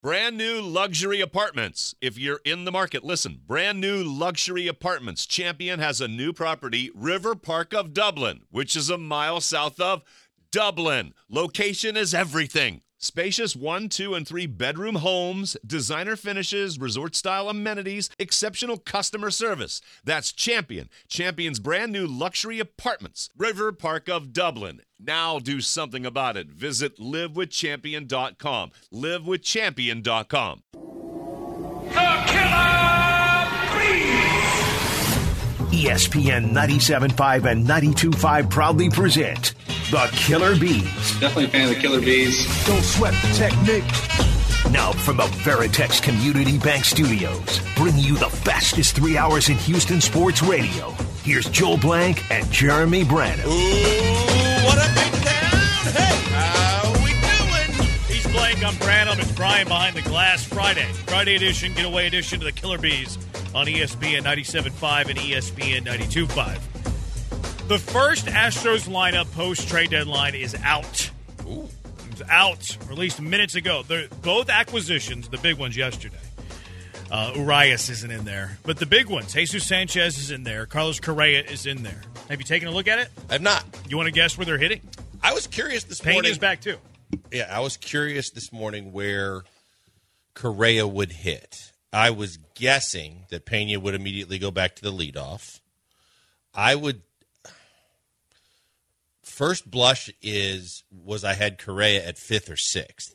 Brand new luxury apartments. If you're in the market, listen. Brand new luxury apartments. Champion has a new property, River Park of Dublin, which is a mile south of Dublin. Location is everything. Spacious 1, 2, and 3 bedroom homes, designer finishes, resort-style amenities, exceptional customer service. That's Champion. Champion's brand new luxury apartments, River Park of Dublin. Now do something about it. Visit livewithchampion.com. Livewithchampion.com. The Killer Bees! ESPN 97.5 and 92.5 proudly present The Killer Bees. Definitely a fan of the Killer Bees. Don't sweat the technique. Now from the Veritex Community Bank Studios, bringing you the fastest 3 hours in Houston sports radio. Here's Joel Blank and Jeremy Branham. Ooh, what up, big town? Hey, how we doing? He's Blank, I'm Branham. It's Brian behind the glass. Friday edition, getaway edition of the Killer Bees on ESPN 97.5 and ESPN 92.5. The first Astros lineup post-trade deadline is out. Ooh. It was out, released minutes ago. Both acquisitions, the big ones yesterday. Urias isn't in there. But the big ones, Jesus Sanchez is in there. Carlos Correa is in there. Have you taken a look at it? I have not. You want to guess where they're hitting? I was curious this morning. Peña's back, too. Yeah, I was curious this morning where Correa would hit. I was guessing that Peña would immediately go back to the leadoff. First blush was I had Correa at 5th or 6th.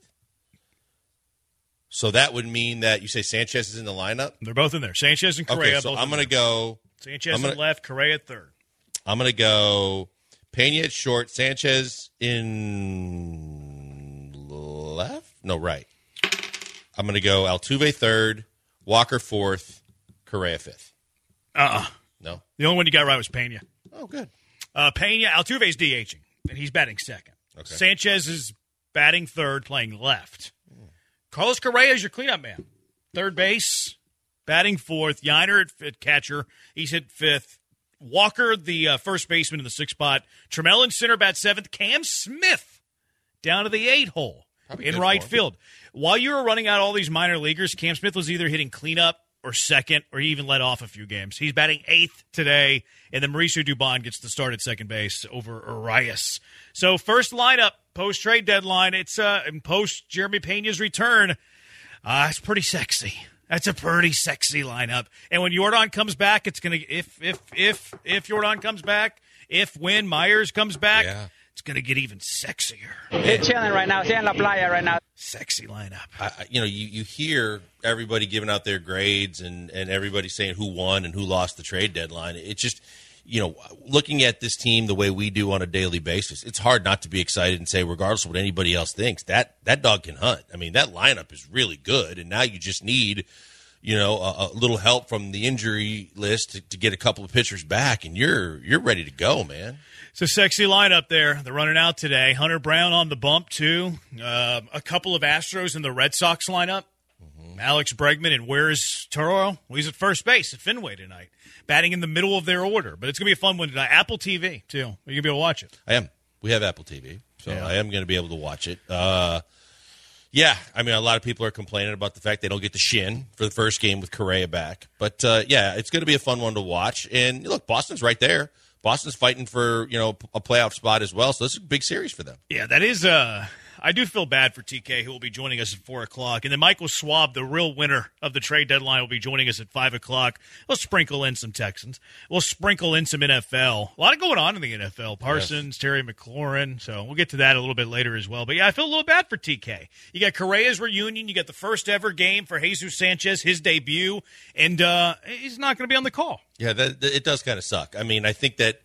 So that would mean that you say Sanchez is in the lineup? They're both in there. Sanchez and Correa. Okay, so both I'm going to go. Sanchez at left, Correa at third. I'm going to go Peña at short, Sanchez in left? No, right. I'm going to go Altuve third, Walker fourth, Correa fifth. No? The only one you got right was Peña. Oh, good. Peña, Altuve's DHing, and he's batting second. Okay. Sanchez is batting third, playing left. Carlos Correa is your cleanup man. Third base, batting fourth. Yiner at catcher. He's hit fifth. Walker, the first baseman in the sixth spot. Trammell in center, bat seventh. Cam Smith down to the 8 hole in right field. While you were running out all these minor leaguers, Cam Smith was either hitting cleanup or second, or he even led off a few games. He's batting 8th today, and then Mauricio Dubon gets the start at second base over Urias. So first lineup, post-trade deadline, it's post Jeremy Peña's return. It's pretty sexy. That's a pretty sexy lineup. And when Yordan comes back, it's going to, if Yordan comes back, when Myers comes back, it's going to get even sexier. He's chilling right now. He's in La Playa right now. Sexy lineup. You hear everybody giving out their grades and everybody saying who won and who lost the trade deadline. It's just, looking at this team the way we do on a daily basis, it's hard not to be excited and say, regardless of what anybody else thinks, that dog can hunt. I mean, that lineup is really good, and now you just need, a little help from the injury list to get a couple of pitchers back, and you're ready to go, man. It's a sexy lineup there. They're running out today. Hunter Brown on the bump, too. A couple of Astros in the Red Sox lineup. Mm-hmm. Alex Bregman, and where's Toro? Well, he's at first base at Fenway tonight, batting in the middle of their order. But it's going to be a fun one tonight. Apple TV, too. Are you going to be able to watch it? I am. We have Apple TV, so I am going to be able to watch it. A lot of people are complaining about the fact they don't get the shin for the first game with Correa back. But, it's going to be a fun one to watch. And, look, Boston's right there. Boston's fighting for, a playoff spot as well, so this is a big series for them. Yeah, that is I do feel bad for TK, who will be joining us at 4 o'clock. And then Michael Schwab, the real winner of the trade deadline, will be joining us at 5 o'clock. We'll sprinkle in some Texans. We'll sprinkle in some NFL. A lot going on in the NFL. Parsons, Terry McLaurin. So we'll get to that a little bit later as well. But, I feel a little bad for TK. You got Correa's reunion. You got the first ever game for Jesus Sanchez, his debut. And he's not going to be on the call. Yeah, it does kind of suck. I mean, I think that,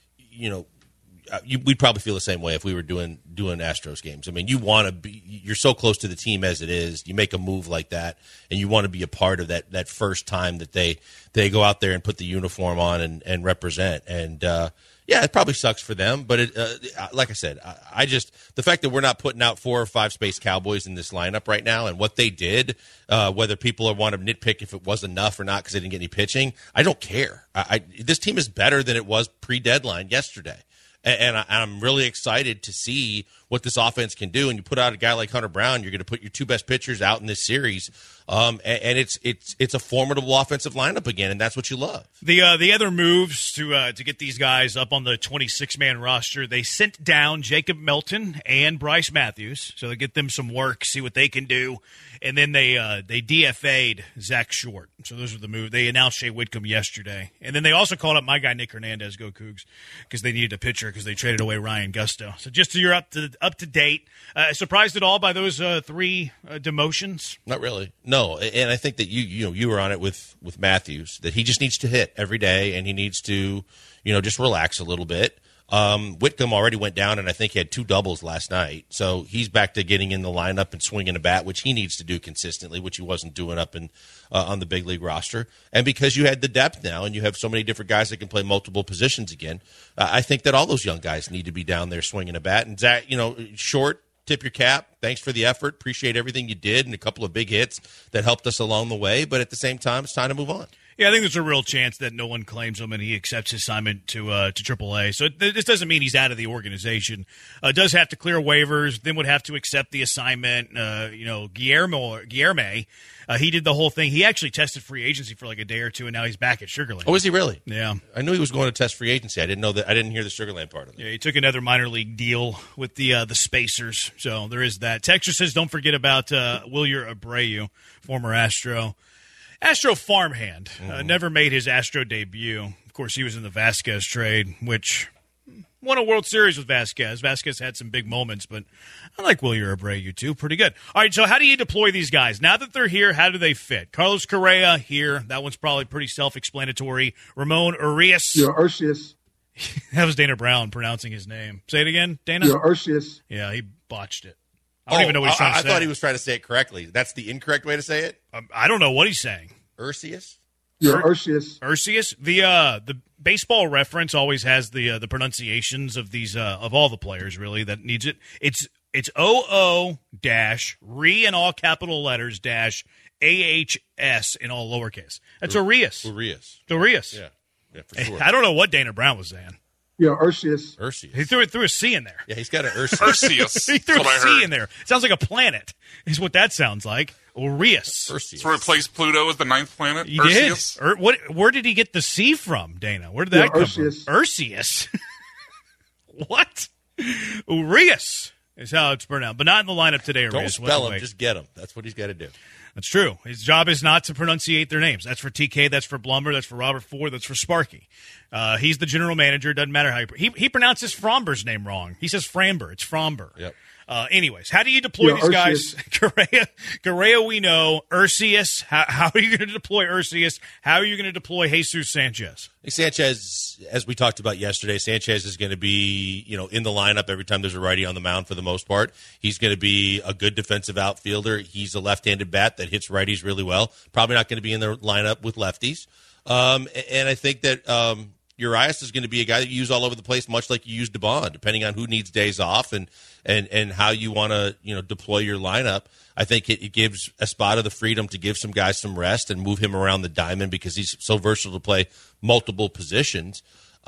we'd probably feel the same way if we were doing Astros games. I mean, you're so close to the team as it is. You make a move like that, and you want to be a part of that first time that they go out there and put the uniform on and represent. And it probably sucks for them. But like I said, the fact that we're not putting out 4 or 5 Space Cowboys in this lineup right now, and what they did, whether people want to nitpick if it was enough or not because they didn't get any pitching, I don't care. This team is better than it was pre-deadline yesterday. And I'm really excited to see what this offense can do. And you put out a guy like Hunter Brown, you're going to put your 2 best pitchers out in this series, and it's a formidable offensive lineup again, and that's what you love. The other moves to get these guys up on the 26-man roster, they sent down Jacob Melton and Bryce Matthews, so they get them some work, see what they can do, and then they DFA'd Zach Short. So those are the moves. They announced Shea Whitcomb yesterday, and then they also called up my guy Nick Hernandez, go Cougs, because they needed a pitcher because they traded away Ryan Gusto. So just so you're up to date. Surprised at all by those 3 demotions? Not really. No, and I think that you were on it with Matthews, that he just needs to hit every day, and he needs to just relax a little bit. Whitcomb already went down, and I think he had 2 doubles last night, so he's back to getting in the lineup and swinging a bat, which he needs to do consistently, which he wasn't doing up in on the big league roster. And because you had the depth now, and you have so many different guys that can play multiple positions again, I think that all those young guys need to be down there swinging a bat. And Zach, Short, tip your cap. Thanks for the effort. Appreciate everything you did and a couple of big hits that helped us along the way. But at the same time, it's time to move on. Yeah, I think there's a real chance that no one claims him and he accepts his assignment to AAA. So this doesn't mean he's out of the organization. Does have to clear waivers, then would have to accept the assignment. Guillerme, he did the whole thing. He actually tested free agency for like a day or two, and now he's back at Sugar Land. Oh, is he really? Yeah. I knew he was going to test free agency. I didn't know that. I didn't hear the Sugar Land part of it. Yeah, he took another minor league deal with the Spacers. So there is that. Texture says, don't forget about Wilyer Abreu, former Astro farmhand, never made his Astro debut. Of course, he was in the Vasquez trade, which won a World Series with Vasquez. Vasquez had some big moments, but I like Wilyer Abreu too. Pretty good. All right, so how do you deploy these guys? Now that they're here, how do they fit? Carlos Correa here. That one's probably pretty self-explanatory. Ramon Urias. Urias. That was Dana Brown pronouncing his name. Say it again, Dana? Urias. Yeah, he botched it. I don't even know what he's trying to say. I thought he was trying to say it correctly. That's the incorrect way to say it? I don't know what he's saying. Ursius? Ursius. Ursius? The Baseball Reference always has the pronunciations of these of all the players, really, that needs it. It's OO dash re in all capital letters dash AHS in all lowercase. That's Urias. Urias. Yeah, for sure. I don't know what Dana Brown was saying. Yeah, Ursius. He threw a C in there. Yeah, he's got an Ursius. Ursius. He threw a C in there. Sounds like a planet, is what that sounds like. Urias. To replace Pluto as the 9th planet. He Ursius. did. Where did he get the C from, Dana? Where did that come Ursius. from? Ursius. What? Urias is how it's pronounced, but not in the lineup today. Don't Urias. spell him, just get him. That's what he's got to do. That's true. His job is not to pronunciate their names. That's for TK. That's for Blumber. That's for Robert Ford. That's for Sparky. He's the general manager. Doesn't matter how he pronounces Fromber's name wrong. He says Framber. It's Fromber. Yep. Anyways, how do you deploy these guys? Correa, we know. Ursius, how are you going to deploy Ursius? How are you going to deploy Jesus Sanchez? Sanchez, as we talked about yesterday, Sanchez is going to be, in the lineup every time there's a righty on the mound for the most part. He's going to be a good defensive outfielder. He's a left-handed bat that hits righties really well. Probably not going to be in the lineup with lefties. And I think that Urias is going to be a guy that you use all over the place, much like you use DeBond, depending on who needs days off and how you want to deploy your lineup. I think it gives Espada the freedom to give some guys some rest and move him around the diamond because he's so versatile to play multiple positions.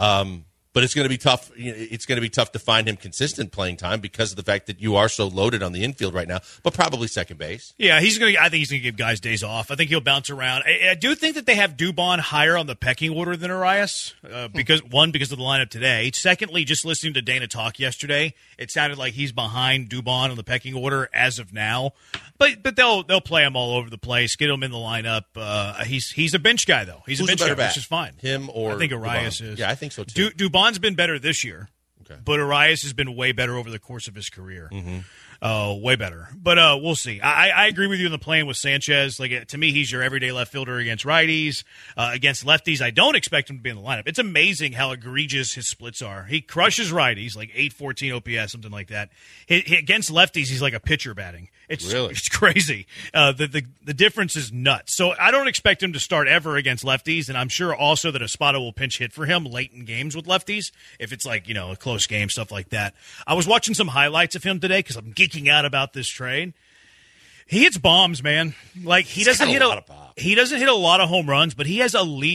But it's going to be tough. It's going to be tough to find him consistent playing time because of the fact that you are so loaded on the infield right now. But probably second base. Yeah, I think he's going to give guys days off. I think he'll bounce around. I do think that they have Dubon higher on the pecking order than Urias because of the lineup today. Secondly, just listening to Dana talk yesterday, it sounded like he's behind Dubon on the pecking order as of now. But they'll play him all over the place, get him in the lineup. He's a bench guy though. He's Who's a bench better guy, bat? which is fine. Him or I think Urias Dubon? is. Yeah, I think so too. Dubon's been better this year, okay, but Urias has been way better over the course of his career. Mm-hmm. Way better. But we'll see. I agree with you on the plan with Sanchez. Like to me, he's your everyday left fielder against righties. Against lefties, I don't expect him to be in the lineup. It's amazing how egregious his splits are. He crushes righties, like 814 OPS, something like that. Against lefties, he's like a pitcher batting. It's crazy. The difference is nuts. So I don't expect him to start ever against lefties, and I'm sure also that Espada will pinch hit for him late in games with lefties if it's like a close game, stuff like that. I was watching some highlights of him today because I'm geeking out about this trade. He hits bombs, man. Like he doesn't hit a lot of home runs, but he has elite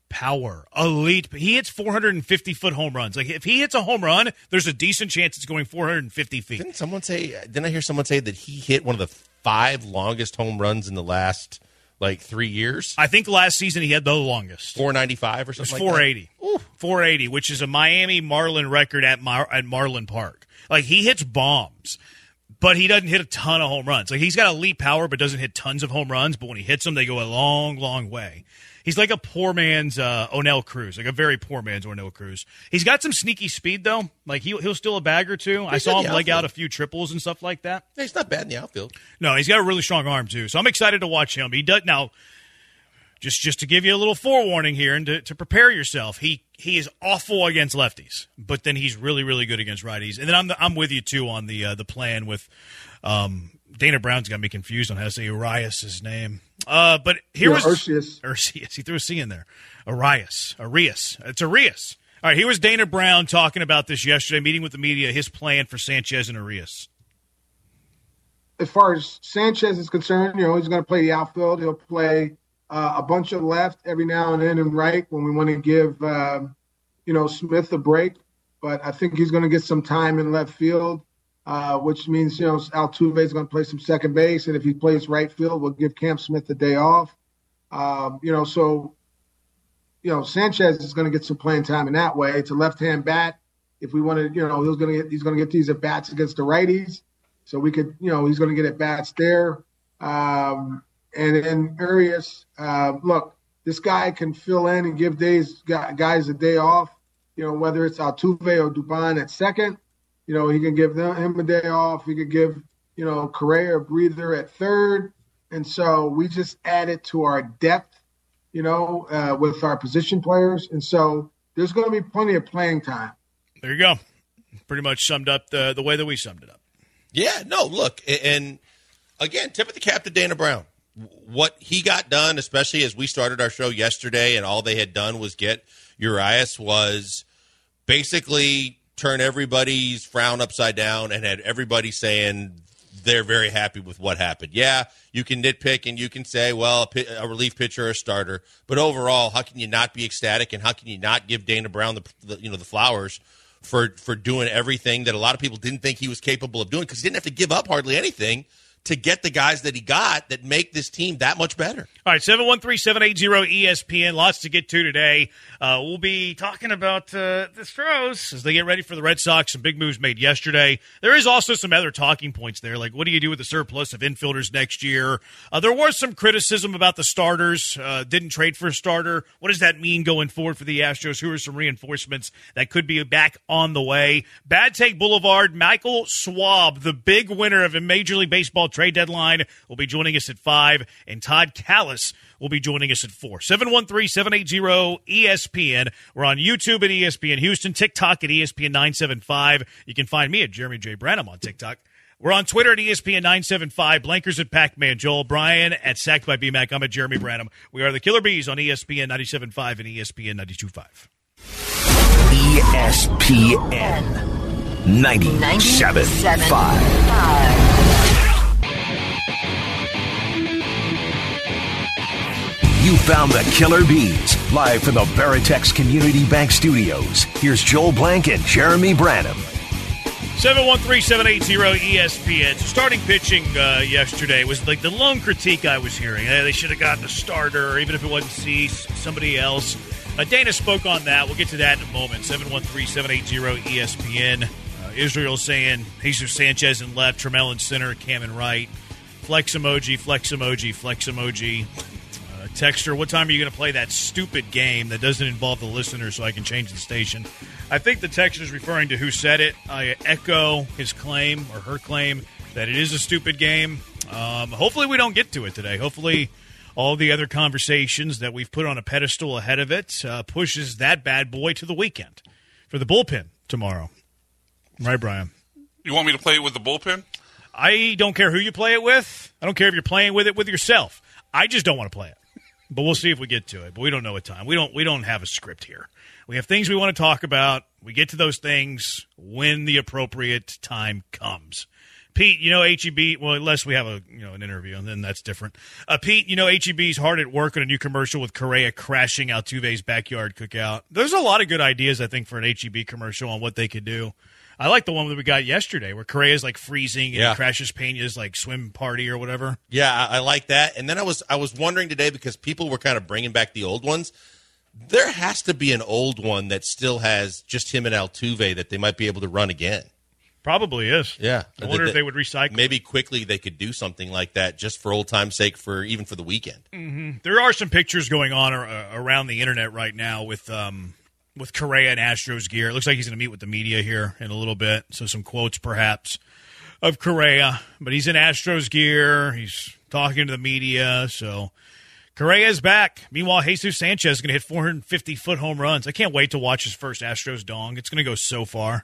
power, elite. He hits 450-foot home runs. Like, if he hits a home run, there's a decent chance it's going 450 feet. Didn't I hear someone say that he hit one of the 5 longest home runs in the last, 3 years? I think last season he had the longest. 495 or something like 480. that? Ooh. 480, which is a Miami Marlin record at Marlin Park. Like, he hits bombs, but he doesn't hit a ton of home runs. Like, he's got elite power, but doesn't hit tons of home runs. But when he hits them, they go a long, long way. He's like a poor man's O'Neill Cruz, like a very poor man's O'Neill Cruz. He's got some sneaky speed, though. Like, he'll steal a bag or two. I saw him leg out a few triples and stuff like that. Yeah, he's not bad in the outfield. No, he's got a really strong arm, too. So I'm excited to watch him. He does now. Just to give you a little forewarning here and to prepare yourself, he is awful against lefties, but then he's really, really good against righties. And then I'm with you too on the plan with Dana Brown's got me confused on how to say Urias' name. But here was Ursius. He threw a C in there. Arias. It's Arias. All right, here was Dana Brown talking about this yesterday, meeting with the media, his plan for Sanchez and Arias. As far as Sanchez is concerned, he's going to play the outfield. He'll play a bunch of left every now and then and right when we want to give, Smith a break. But I think he's going to get some time in left field, which means, Altuve is going to play some second base. And if he plays right field, we'll give Cam Smith the day off. Sanchez is going to get some playing time in that way. It's a left-hand bat. If we want to, he's going to get these at-bats against the righties. So we could, he's going to get at-bats there. And then Urias, look, this guy can fill in and give guys a day off, whether it's Altuve or Dubon at second. He can give him a day off. He could give, Correa a breather at third. And so we just added to our depth, with our position players. And so there's going to be plenty of playing time. There you go. Pretty much summed up the way that we summed it up. Yeah, no, look, and again, tip of the cap to Dana Brown. What he got done, especially as we started our show yesterday and all they had done was get Urias, was basically turn everybody's frown upside down and had everybody saying they're very happy with what happened. Yeah, you can nitpick and you can say, well, a relief pitcher or a starter, but overall, how can you not be ecstatic and how can you not give Dana Brown the flowers for doing everything that a lot of people didn't think he was capable of doing, because he didn't have to give up hardly anything to get the guys that he got that make this team that much better. All right, 713-780-ESPN. Lots to get to today. We'll be talking about the Stros as they get ready for the Red Sox. Some big moves made yesterday. There is also some other talking points there, like what do you do with the surplus of infielders next year? There was some criticism about the starters. Didn't trade for a starter. What does that mean going forward for the Astros? Who are some reinforcements that could be back on the way? Bad Take Boulevard, Michael Schwab, the big winner of a Major League Baseball trade deadline, will be joining us at 5, and Todd Callis will be joining us at 4. 713-780-ESPN. We're on YouTube at ESPN Houston, TikTok at ESPN 975. You can find me at Jeremy J. Branham on TikTok. We're on Twitter at ESPN 975, Blankers at Pac-Man, Joel Bryan at Sacked by BMAC. I'm at Jeremy Branham. We are the Killer Bees on ESPN 97.5 and ESPN 92.5. ESPN 97.5. You found the Killer Bees, live from the Veritex Community Bank Studios. Here's Joel Blank and Jeremy Branham. 713-780-ESPN. Starting pitching yesterday was like the lone critique I was hearing. They should have gotten a starter, even if it wasn't Cease, somebody else. Dana spoke on that. We'll get to that in a moment. 713-780-ESPN. Israel saying Jesus Sanchez in left, Trammell in center, Cam in right. Flex emoji, flex emoji, flex emoji. Texter, what time are you going to play that stupid game that doesn't involve the listener so I can change the station? I think the texter is referring to who said it. I echo his claim or her claim that it is a stupid game. Hopefully we don't get to it today. Hopefully all the other conversations that we've put on a pedestal ahead of it pushes that bad boy to the weekend for the bullpen tomorrow. Right, Brian? You want me to play it with the bullpen? I don't care who you play it with. I don't care if you're playing with it with yourself. I just don't want to play it. But we'll see if we get to it. But we don't know what time. We don't have a script here. We have things we want to talk about. We get to those things when the appropriate time comes. Pete, HEB, well, unless we have an interview, and then that's different. Pete, HEB's hard at work on a new commercial with Correa crashing Altuve's backyard cookout. There's a lot of good ideas, I think, for an HEB commercial on what they could do. I like the one that we got yesterday where Correa's like freezing and he crashes Pena's like swim party or whatever. Yeah, I like that. And then I was wondering today, because people were kind of bringing back the old ones. There has to be an old one that still has just him and Altuve that they might be able to run again. Probably is. Yeah. I wonder if they would recycle. Maybe quickly they could do something like that just for old time's sake, even for the weekend. Mm-hmm. There are some pictures going on around the internet right now with Correa and Astros gear. It looks like he's going to meet with the media here in a little bit. So some quotes perhaps of Correa. But he's in Astros gear. He's talking to the media. So Correa's back. Meanwhile, Jesus Sanchez is going to hit 450-foot home runs. I can't wait to watch his first Astros dong. It's going to go so far.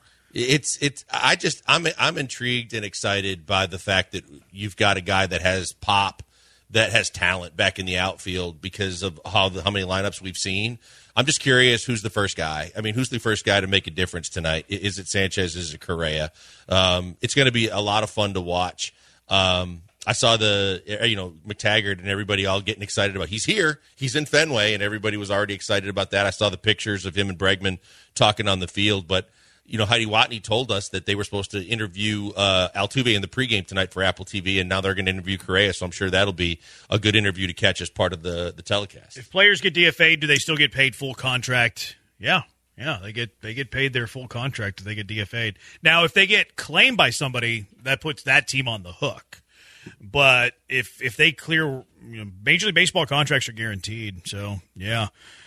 I'm intrigued and excited by the fact that you've got a guy that has pop, that has talent back in the outfield because of how many lineups we've seen. I'm just curious who's the first guy. I mean, who's the first guy to make a difference tonight? Is it Sanchez? Is it Correa? It's going to be a lot of fun to watch. I saw McTaggart and everybody all getting excited about he's here. He's in Fenway, and everybody was already excited about that. I saw the pictures of him and Bregman talking on the field, but Heidi Watney told us that they were supposed to interview Altuve in the pregame tonight for Apple TV, and now they're going to interview Correa, so I'm sure that'll be a good interview to catch as part of the telecast. If players get DFA'd, do they still get paid full contract? Yeah, they get paid their full contract if they get DFA'd. Now, if they get claimed by somebody, that puts that team on the hook. But if they clear, Major League Baseball contracts are guaranteed, so yeah.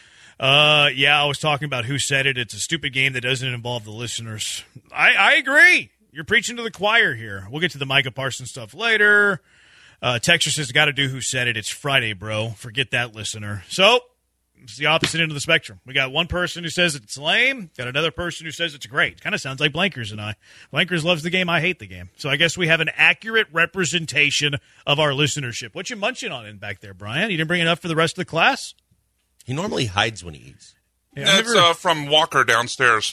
I was talking about who said it. It's a stupid game that doesn't involve the listeners. I agree. You're preaching to the choir here. We'll get to the Micah Parsons stuff later. Texas has got to do who said it. It's Friday, bro. Forget that, listener. So it's the opposite end of the spectrum. We got one person who says it's lame. Got another person who says it's great. Kind of sounds like Blankers and I. Blankers loves the game. I hate the game. So I guess we have an accurate representation of our listenership. What you munching on in back there, Brian? You didn't bring enough for the rest of the class? He normally hides when he eats. Yeah, it's from Walker downstairs.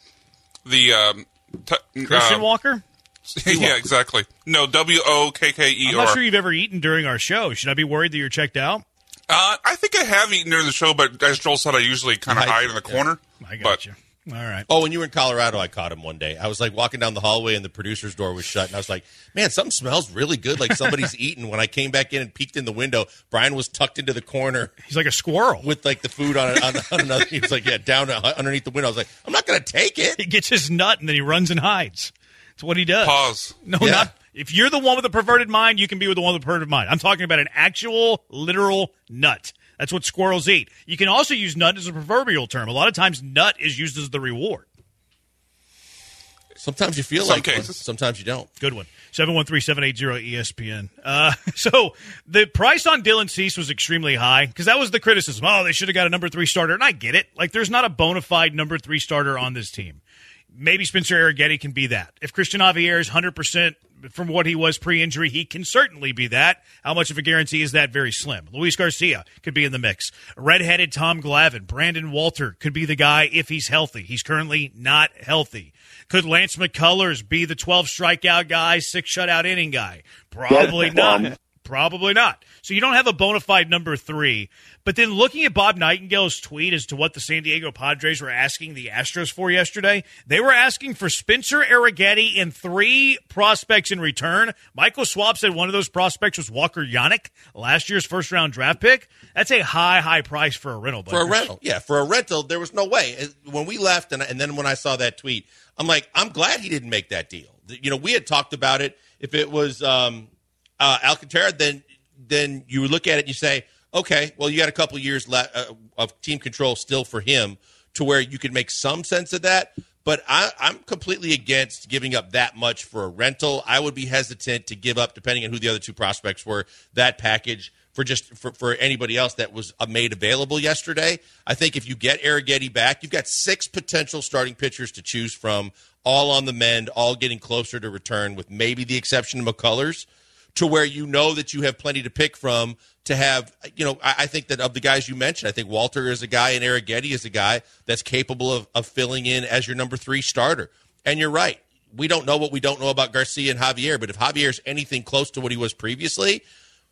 The Christian Walker? Yeah, exactly. No, Wokker. I'm not sure you've ever eaten during our show. Should I be worried that you're checked out? I think I have eaten during the show, but as Joel said, I usually kind of hide in the corner. I got you. All right. Oh, when you were in Colorado, I caught him one day. I was like walking down the hallway and the producer's door was shut, and I was like, man, something smells really good, like somebody's eating. When I came back in and peeked in the window, Brian was tucked into the corner. He's like a squirrel. With like the food on another. He was like, down underneath the window. I was like, I'm not going to take it. He gets his nut and then he runs and hides. That's what he does. Pause. No, not. If you're the one with a perverted mind, you can be with the one with a perverted mind. I'm talking about an actual, literal nut. That's what squirrels eat. You can also use nut as a proverbial term. A lot of times nut is used as the reward. Sometimes you feel like one. Sometimes you don't. Good one. 713-780-ESPN. So the price on Dylan Cease was extremely high because that was the criticism. Oh, they should have got a number 3 starter. And I get it. Like, there's not a bona fide number 3 starter on this team. Maybe Spencer Arrighetti can be that. If Christian Javier is 100% from what he was pre-injury, he can certainly be that. How much of a guarantee is that? Very slim. Luis Garcia could be in the mix. Redheaded Tom Glavine. Brandon Walter could be the guy if he's healthy. He's currently not healthy. Could Lance McCullers be the 12 strikeout guy, 6 shutout inning guy? Probably not. Probably not. So you don't have a bona fide number 3. But then looking at Bob Nightingale's tweet as to what the San Diego Padres were asking the Astros for yesterday, they were asking for Spencer Arrighetti and 3 prospects in return. Michael Schwab said one of those prospects was Walker Yannick, last year's first-round draft pick. That's a high price for a rental. For a rental, yeah. For a rental, there was no way. When we left, and then when I saw that tweet, I'm like, I'm glad he didn't make that deal. We had talked about it. If it was Alcantara, then you would look at it and you say, okay, well, you got a couple years left of team control still for him to where you could make some sense of that. But I'm completely against giving up that much for a rental. I would be hesitant to give up, depending on who the other 2 prospects were, that package for anybody else that was made available yesterday. I think if you get Arrighetti back, you've got 6 potential starting pitchers to choose from, all on the mend, all getting closer to return, with maybe the exception of McCullers, to where you know that you have plenty to pick from to have, I think that of the guys you mentioned, I think Walter is a guy and Arrighetti is a guy that's capable of filling in as your number 3 starter. And you're right. we don't know what we don't know about Garcia and Javier, but if Javier's anything close to what he was previously,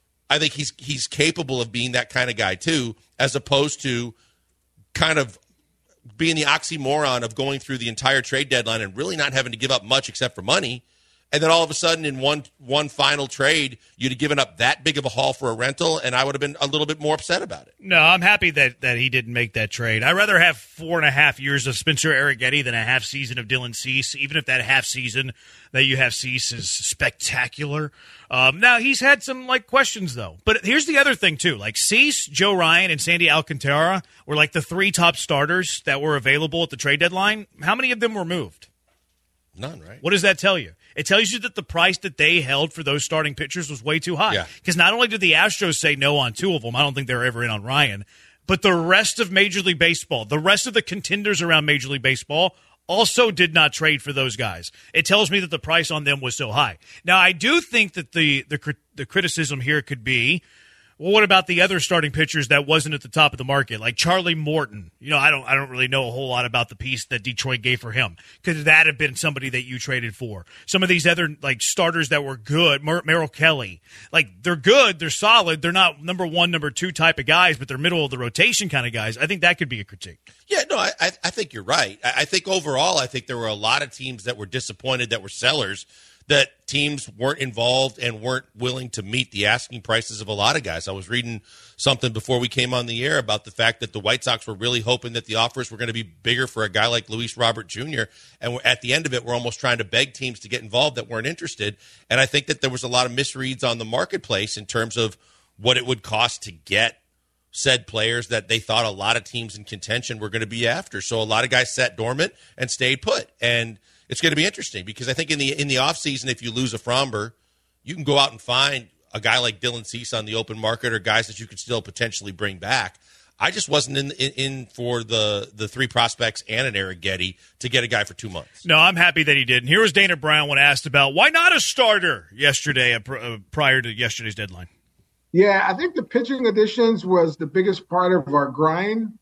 I think he's capable of being that kind of guy too, as opposed to kind of being the oxymoron of going through the entire trade deadline and really not having to give up much except for money. And then all of a sudden in one final trade, you'd have given up that big of a haul for a rental, and I would have been a little bit more upset about it. No, I'm happy that he didn't make that trade. I'd rather have 4.5 years of Spencer Arrighetti than a half season of Dylan Cease, even if that half season that you have Cease is spectacular. Now, he's had some questions, though. But here's the other thing, too. Cease, Joe Ryan, and Sandy Alcantara were the 3 top starters that were available at the trade deadline. How many of them were moved? None, right? What does that tell you? It tells you that the price that they held for those starting pitchers was way too high. Yeah. Because not only did the Astros say no on 2 of them, I don't think they were ever in on Ryan, but the rest of Major League Baseball, the rest of the contenders around Major League Baseball also did not trade for those guys. It tells me that the price on them was so high. Now, I do think that the criticism here could be, well, what about the other starting pitchers that wasn't at the top of the market, like Charlie Morton? I don't really know a whole lot about the piece that Detroit gave for him. Could that have been somebody that you traded for? Some of these other starters that were good, Merrill Kelly, they're good, they're solid, they're not number 1, number 2 type of guys, but they're middle of the rotation kind of guys. I think that could be a critique. Yeah, no, I think you're right. I think overall, I think there were a lot of teams that were disappointed that were sellers, that teams weren't involved and weren't willing to meet the asking prices of a lot of guys. I was reading something before we came on the air about the fact that the White Sox were really hoping that the offers were going to be bigger for a guy like Luis Robert Jr., and at the end of it, we're almost trying to beg teams to get involved that weren't interested. And I think that there was a lot of misreads on the marketplace in terms of what it would cost to get said players that they thought a lot of teams in contention were going to be after. So a lot of guys sat dormant and stayed put. And it's going to be interesting because I think in the offseason, if you lose a Fromber, you can go out and find a guy like Dylan Cease on the open market or guys that you could still potentially bring back. I just wasn't in for the 3 prospects and an Arrighetti to get a guy for 2 months. No, I'm happy that he did. And here was Dana Brown when asked about why not a starter yesterday prior to yesterday's deadline. Yeah, I think the pitching additions was the biggest part of our grind.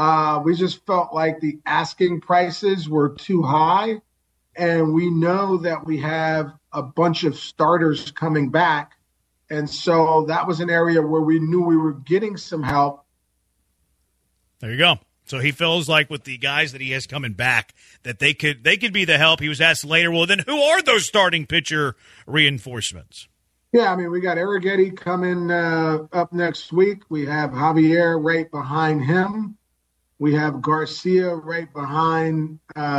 We just felt like the asking prices were too high. And we know that we have a bunch of starters coming back. And so that was an area where we knew we were getting some help. There you go. So he feels like with the guys that he has coming back that they could be the help. He was asked later, well, then who are those starting pitcher reinforcements? Yeah, I mean, we got Arrighetti coming up next week. We have Javier right behind him. We have Garcia right behind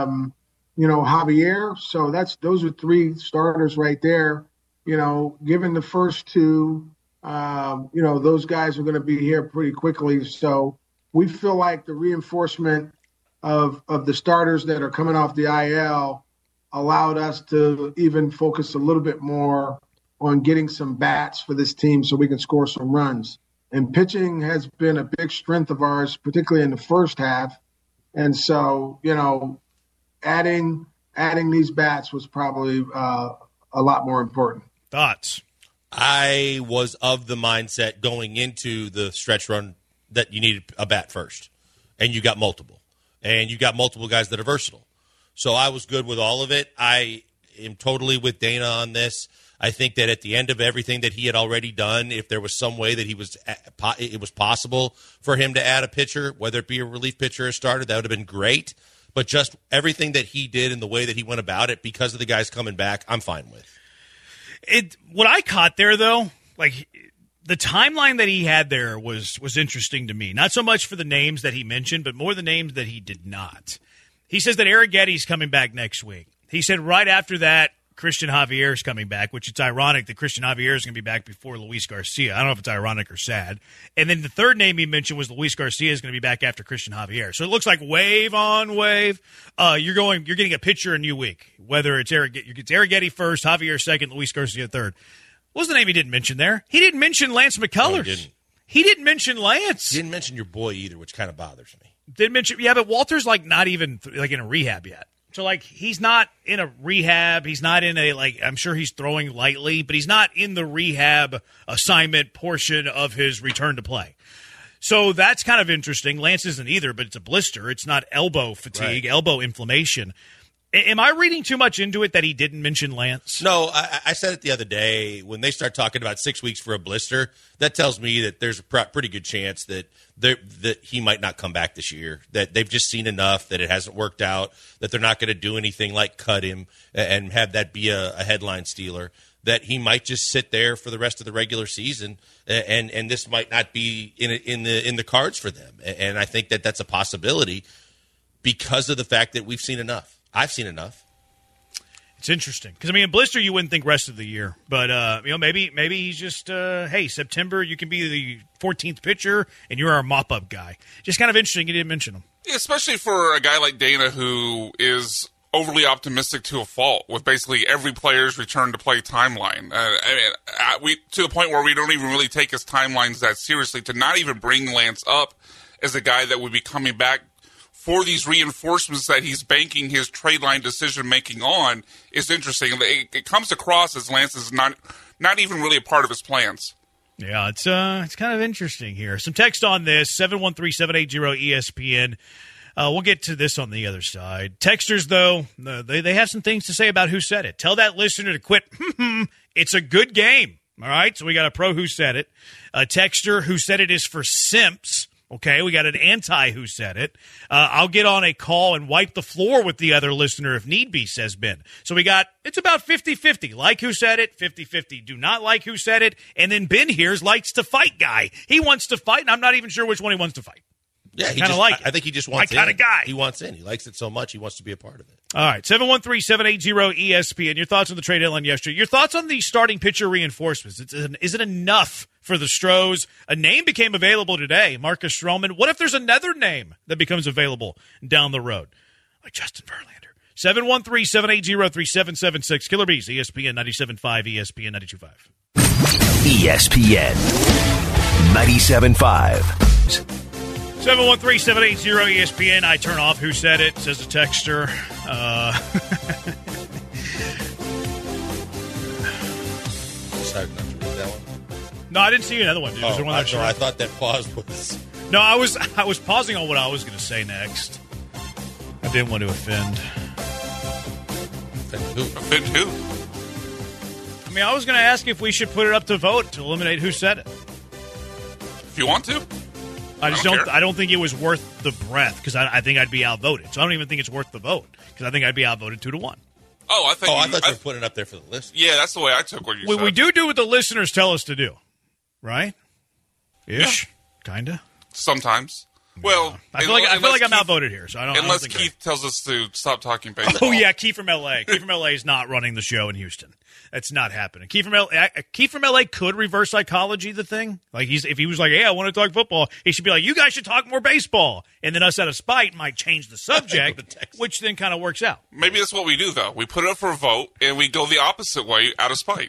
Javier. So those are 3 starters right there. Given the first 2, those guys are going to be here pretty quickly. So we feel like the reinforcement of the starters that are coming off the IL allowed us to even focus a little bit more on getting some bats for this team so we can score some runs. And pitching has been a big strength of ours, particularly in the first half. And so, adding these bats was probably a lot more important. Thoughts? I was of the mindset going into the stretch run that you needed a bat first, and you got multiple. And you got multiple guys that are versatile. So I was good with all of it. I am totally with Dana on this. I think that at the end of everything that he had already done, if there was some way that it was possible for him to add a pitcher, whether it be a relief pitcher or a starter, that would have been great. But just everything that he did and the way that he went about it because of the guys coming back, I'm fine with. What I caught there, though, the timeline that he had there was interesting to me. Not so much for the names that he mentioned, but more the names that he did not. He says that Arrighetti's coming back next week. He said right after that, Christian Javier is coming back, which it's ironic that Christian Javier is going to be back before Luis Garcia. I don't know if it's ironic or sad. And then the third name he mentioned was Luis Garcia is going to be back after Christian Javier. So it looks like wave on wave. You're getting a pitcher a new week, whether it's Arrighetti first, Javier second, Luis Garcia third. What was the name he didn't mention there? He didn't mention Lance McCullers. No, he didn't mention Lance. He didn't mention your boy either, which kind of bothers me. Didn't mention, yeah, but Walter's not even in a rehab yet. So, he's not in a rehab. He's not in I'm sure he's throwing lightly, but he's not in the rehab assignment portion of his return to play. So that's kind of interesting. Lance isn't either, but it's a blister. It's not elbow fatigue, elbow inflammation. Am I reading too much into it that he didn't mention Lance? No, I said it the other day. When they start talking about 6 weeks for a blister, that tells me that there's a pretty good chance that he might not come back this year, that they've just seen enough, that it hasn't worked out, that they're not going to do anything like cut him and have that be a headline stealer, that he might just sit there for the rest of the regular season, and this might not be in the cards for them. And I think that that's a possibility because of the fact that we've seen enough. I've seen enough. It's interesting because in blister you wouldn't think rest of the year, but maybe he's just hey, September you can be the 14th pitcher and you're our mop up guy. Just kind of interesting. You didn't mention him, especially for a guy like Dana who is overly optimistic to a fault with basically every player's return to play timeline. We to the point where we don't even really take his timelines that seriously. To not even bring Lance up as a guy that would be coming back for these reinforcements that he's banking his trade line decision making on is interesting. It comes across as Lance is not even really a part of his plans. Yeah, it's kind of interesting here. Some text on this 713-780-ESPN. We'll get to this on the other side. Texters, though, they have some things to say about who said it. Tell that listener to quit. It's a good game. All right, so we got a pro who said it. A texter who said it is for simps. Okay, we got an anti-who said it. I'll get on a call and wipe the floor with the other listener if need be, says Ben. So it's about 50-50. Like who said it, 50-50. Do not like who said it. And then Ben here's likes to fight guy. He wants to fight, and I'm not even sure which one he wants to fight. Yeah, I think he just wants my kind of guy. He wants in. He likes it so much, he wants to be a part of it. All right, 713-780-ESPN. Your thoughts on the trade deadline yesterday. Your thoughts on the starting pitcher reinforcements. Is it enough for the Stros? A name became available today, Marcus Stroman. What if there's another name that becomes available down the road? Like Justin Verlander. 713-780-3776. Killer Bees, ESPN 97.5, ESPN 92.5. ESPN 97.5. 713-780-ESPN. I turn off who said it, says a texter. Decided not to read that one. No, I didn't see another one, dude. I thought that pause was... No, I was pausing on what I was going to say next. I didn't want to offend. Offend who? Offend who? I mean, I was going to ask if we should put it up to vote to eliminate who said it. If you want to. I don't think it was worth the breath because I think I'd be outvoted. So I don't even think it's worth the vote because I think I'd be outvoted 2-1. I thought you were putting it up there for the list. Yeah, that's the way I took what you said. We do what the listeners tell us to do, right? Ish, kind of. Sometimes. Well, I feel like I'm outvoted here, so I don't. Unless Keith tells us to stop talking baseball. Oh yeah, Keith from LA. Keith from LA is not running the show in Houston. That's not happening. Keith from LA could reverse psychology the thing. Like if he was like, "Hey, I want to talk football," he should be like, "You guys should talk more baseball," and then us out of spite might change the subject, which then kind of works out. Maybe that's what we do though. We put it up for a vote and we go the opposite way out of spite.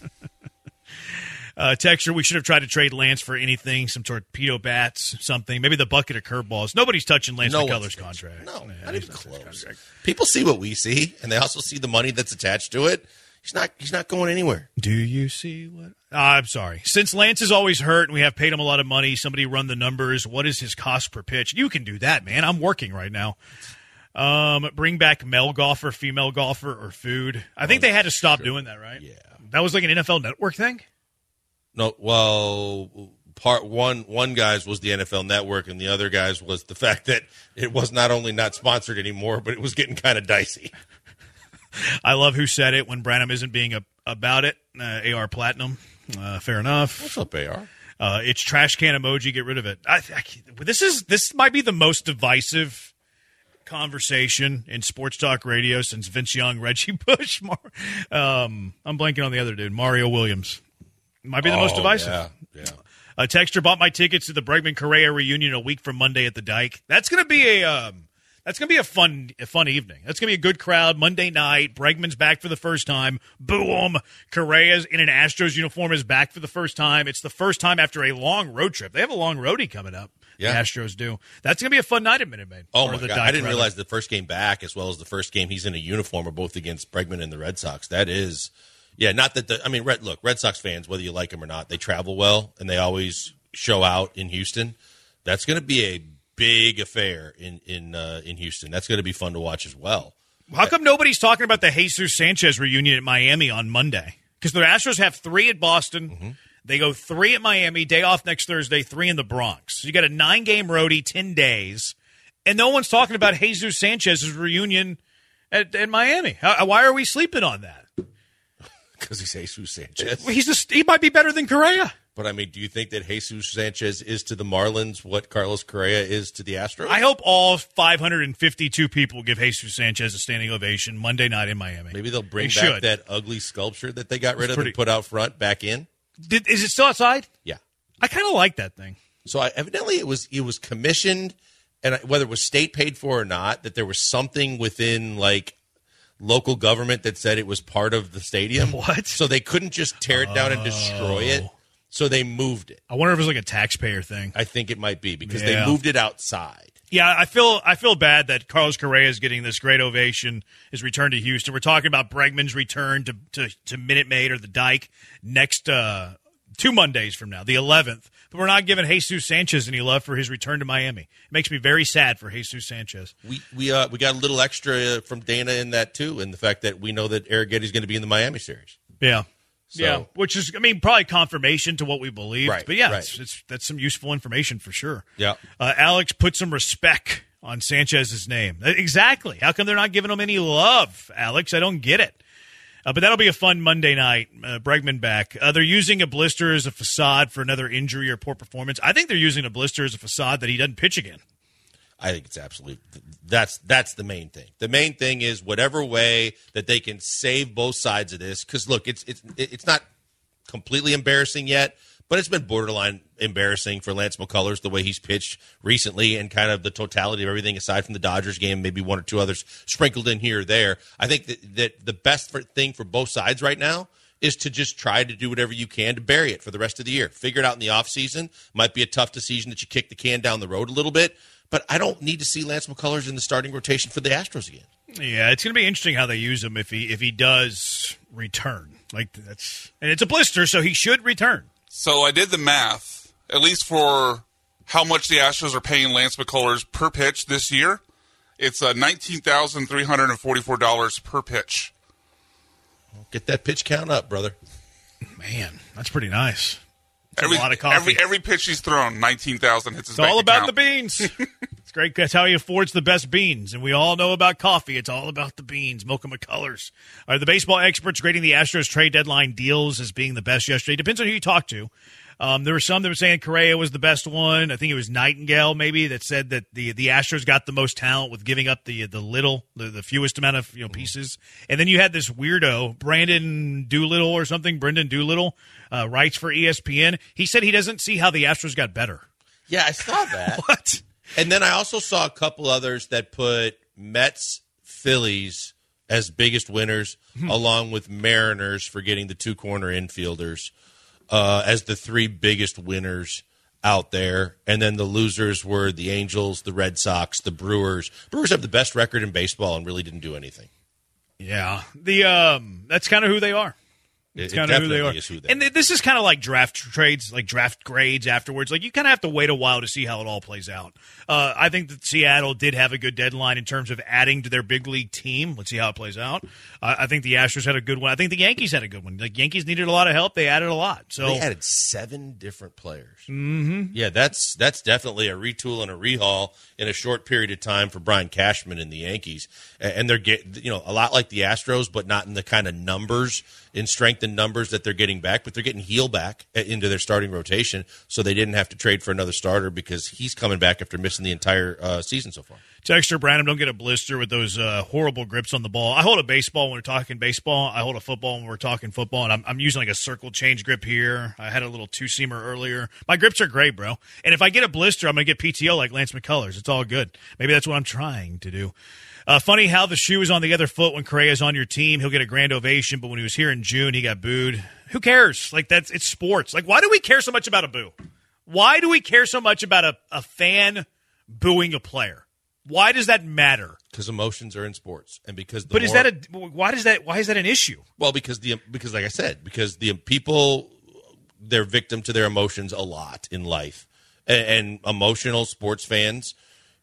Texture, we should have tried to trade Lance for anything, some torpedo bats, something. Maybe the bucket of curveballs. Nobody's touching Lance McCullers' contract. No, not even close. People see what we see, and they also see the money that's attached to it. He's not going anywhere. Do you see what? I'm sorry. Since Lance is always hurt and we have paid him a lot of money, somebody run the numbers. What is his cost per pitch? You can do that, man. I'm working right now. Bring back male golfer, female golfer, or food. I think they had to stop doing that, right? Yeah. That was like an NFL Network thing? No, well, part one guy's was the NFL Network, and the other guy's was the fact that it was not only not sponsored anymore, but it was getting kind of dicey. I love who said it when Branham isn't being about it. AR Platinum, fair enough. What's up, AR? It's trash can emoji. Get rid of it. This might be the most divisive conversation in sports talk radio since Vince Young, Reggie Bush. I'm blanking on the other dude, Mario Williams. Might be the most divisive. Yeah. A texter bought my tickets to the Bregman Correa reunion a week from Monday at the Dyke. That's going to be a fun evening. That's going to be a good crowd. Monday night, Bregman's back for the first time. Boom! Correa's in an Astros uniform is back for the first time. It's the first time after a long road trip. They have a long roadie coming up. Yeah. The Astros do. That's going to be a fun night at Minute Maid. Oh, my God. I didn't realize the first game back as well as the first game he's in a uniform are both against Bregman and the Red Sox. That is... Yeah, not that Red Sox fans, whether you like them or not, they travel well and they always show out in Houston. That's going to be a big affair in Houston. That's going to be fun to watch as well. How come nobody's talking about the Jesus Sanchez reunion at Miami on Monday? Because the Astros have 3 at Boston. Mm-hmm. They go 3 at Miami, day off next Thursday, 3 in the Bronx. So you got a 9-game roadie, 10 days, and no one's talking about Jesus Sanchez's reunion at Miami. Why are we sleeping on that? Because he's Jesus Sanchez. He might be better than Correa. But, I mean, do you think that Jesus Sanchez is to the Marlins what Carlos Correa is to the Astros? I hope all 552 people give Jesus Sanchez a standing ovation Monday night in Miami. Maybe they'll bring back that ugly sculpture that they got rid of and put out front back in. Is it still outside? Yeah. I kind of like that thing. So evidently it was commissioned, and whether it was state paid for or not, that there was something within, like, local government that said it was part of the stadium. What? So they couldn't just tear it down and destroy it. So they moved it. I wonder if it was like a taxpayer thing. I think it might be because they moved it outside. Yeah, I feel bad that Carlos Correa is getting this great ovation, his return to Houston. We're talking about Bregman's return to Minute Maid or the Dike next 2 Mondays from now, the 11th. But we're not giving Jesus Sanchez any love for his return to Miami. It makes me very sad for Jesus Sanchez. We got a little extra from Dana in that too, in the fact that we know that Eric Getty's going to be in the Miami series. Yeah. So, yeah, which is, I mean, probably confirmation to what we believe. Right, but yeah, right. That's some useful information for sure. Yeah. Alex put some respect on Sanchez's name. Exactly. How come they're not giving him any love, Alex? I don't get it. But that'll be a fun Monday night. Bregman back. They're using a blister as a facade for another injury or poor performance. I think they're using a blister as a facade that he doesn't pitch again. I think it's absolute. That's the main thing. The main thing is whatever way that they can save both sides of this. Because look, it's not completely embarrassing yet, but it's been borderline embarrassing for Lance McCullers the way he's pitched recently and kind of the totality of everything aside from the Dodgers game, maybe 1 or 2 others sprinkled in here or there. I think that the best thing for both sides right now is to just try to do whatever you can to bury it for the rest of the year. Figure it out in the offseason. Might be a tough decision that you kick the can down the road a little bit. But I don't need to see Lance McCullers in the starting rotation for the Astros again. Yeah, it's going to be interesting how they use him if he does return. And it's a blister, so he should return. So I did the math, at least for how much the Astros are paying Lance McCullers per pitch this year. It's $19,344 per pitch. Get that pitch count up, brother. Man, that's pretty nice. A lot of coffee. Every pitch he's thrown, 19,000 hits his bank account. It's all about the beans. It's great. That's how he affords the best beans. And we all know about coffee. It's all about the beans. Mocha McCullers. Are the baseball experts grading the Astros trade deadline deals as being the best yesterday? Depends on who you talk to. There were some that were saying Correa was the best one. I think it was Nightingale maybe that said that the Astros got the most talent with giving up the fewest amount of pieces. And then you had this weirdo Brendan Doolittle, writes for ESPN. He said he doesn't see how the Astros got better. Yeah, I saw that. What? And then I also saw a couple others that put Mets, Phillies as biggest winners, along with Mariners for getting the 2 corner infielders. As the 3 biggest winners out there. And then the losers were the Angels, the Red Sox, the Brewers. Brewers have the best record in baseball and really didn't do anything. Yeah. That's kind of who they are. It's kind of who they are. And this is kind of like draft trades, like draft grades afterwards. Like you kind of have to wait a while to see how it all plays out. I think that Seattle did have a good deadline in terms of adding to their big league team. Let's see how it plays out. I think the Astros had a good one. I think the Yankees had a good one. Like Yankees needed a lot of help. They added a lot. So they added 7 different players. Mm-hmm. Yeah, that's definitely a retool and a rehaul in a short period of time for Brian Cashman and the Yankees. And they're getting, a lot like the Astros, but not in the kind of numbers, in strength and numbers that they're getting back. But they're getting Heel back into their starting rotation, so they didn't have to trade for another starter because he's coming back after missing the entire season so far. Texter Branham, don't get a blister with those horrible grips on the ball. I hold a baseball when we're talking baseball. I hold a football when we're talking football, and I'm using like a circle change grip here. I had a little 2-seamer earlier. My grips are great, bro. And if I get a blister, I'm going to get PTO like Lance McCullers. It's all good. Maybe that's what I'm trying to do. Funny how the shoe is on the other foot when Correa's on your team. He'll get a grand ovation, but when he was here in June, he got booed. Who cares? Like, it's sports. Like, why do we care so much about a boo? Why do we care so much about a fan booing a player? Why does that matter? Because emotions are in sports, and because why is that an issue? Well, because like I said, because the people, they're victim to their emotions a lot in life, and emotional sports fans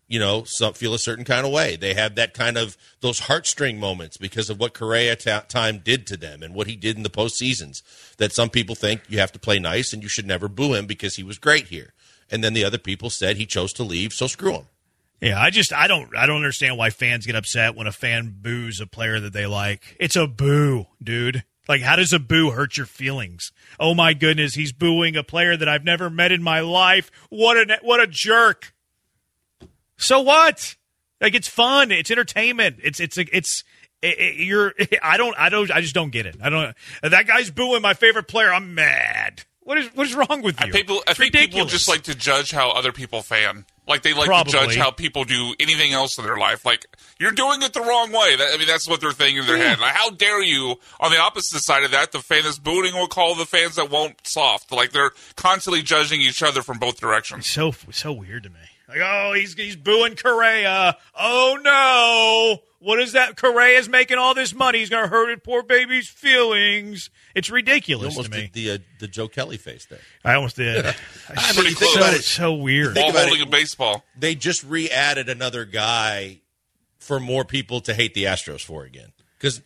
feel a certain kind of way. They have that kind of those heartstring moments because of what Correa time did to them and what he did in the postseasons. That some people think you have to play nice and you should never boo him because he was great here. And then the other people said he chose to leave, so screw him. Yeah, I don't understand why fans get upset when a fan boos a player that they like. It's a boo, dude. Like, how does a boo hurt your feelings? Oh my goodness, he's booing a player that I've never met in my life. What a jerk. So what? Like, it's fun. It's entertainment. I just don't get it. That guy's booing my favorite player. I'm mad. What is wrong with you? I think people just like to judge how other people fan. Like, they like to judge how people do anything else in their life. Like, you're doing it the wrong way. That's what they're thinking in their head. Like, how dare you, on the opposite side of that, the fan that's booing will call the fans that won't soft. Like, they're constantly judging each other from both directions. So weird to me. Like, oh, he's booing Correa. Oh, no. What is that? Correa's making all this money. He's going to hurt his poor baby's feelings. It's ridiculous you almost to me. Did the Joe Kelly face there. I almost did. Pretty close. It's so weird. While holding a baseball. They just re-added another guy for more people to hate the Astros for again. Because,